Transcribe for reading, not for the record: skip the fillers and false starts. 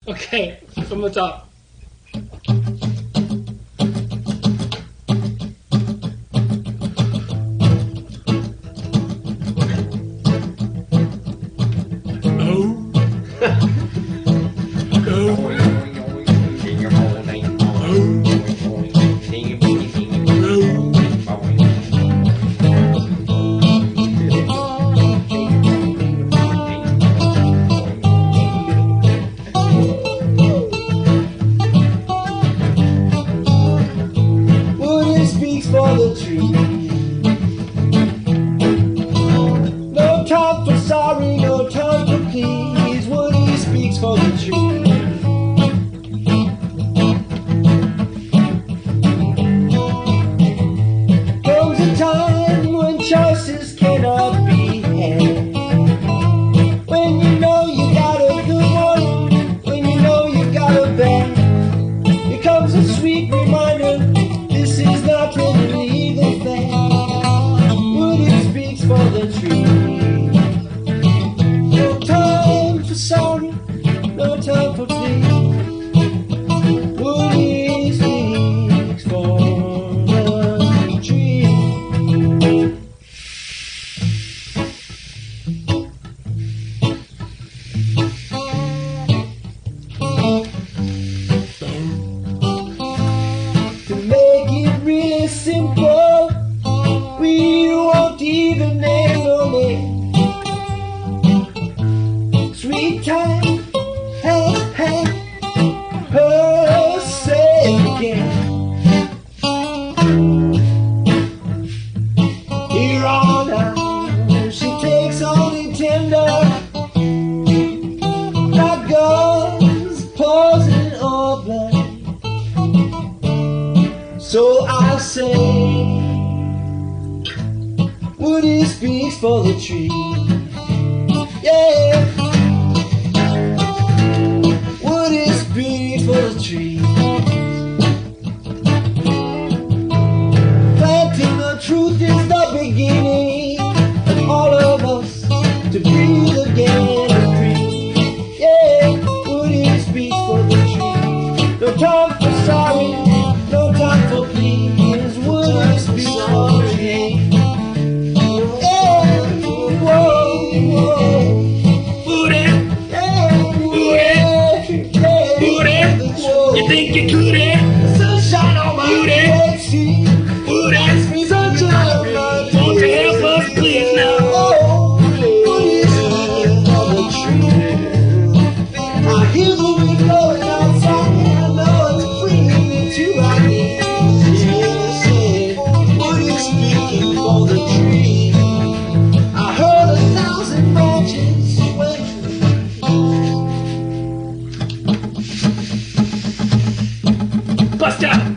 Okay, from the top. For the tree. No time for sorry, no time for please. Woody speaks for the tree. Comes a time when choices cannot be had. When you know you got a good one, when you know you got a bad. Here comes a sweet reminder. This is not really legal fact. Woody speaks for the tree. No time for sorry, no time for plea. Woody speaks for the tree. Really simple, we won't even name no name. Sweet time has had her say again. Here on out, she takes only tender, not guns, poison or blood. So I say, Woody speaks for the tree. Yeah, Woody speaks for the tree. Planting the truth is the beginning of all of us to breathe again and free. Yeah, Woody speaks for the tree. No time for sorry, no time for please. Woody speaks for the tree. Yeah, whoa, whoa. Woody, Yeah, Woody, you think you could it? sunshine on my Woody, red cheek. Woody, Sunshine on my won't you help us please now? Oh, Woody speaks for the tree. I hear the wind blowing outside, and I know it's bringing me to my knees. Woody speaking for the tree. I heard 1,000 branches sway. Buster!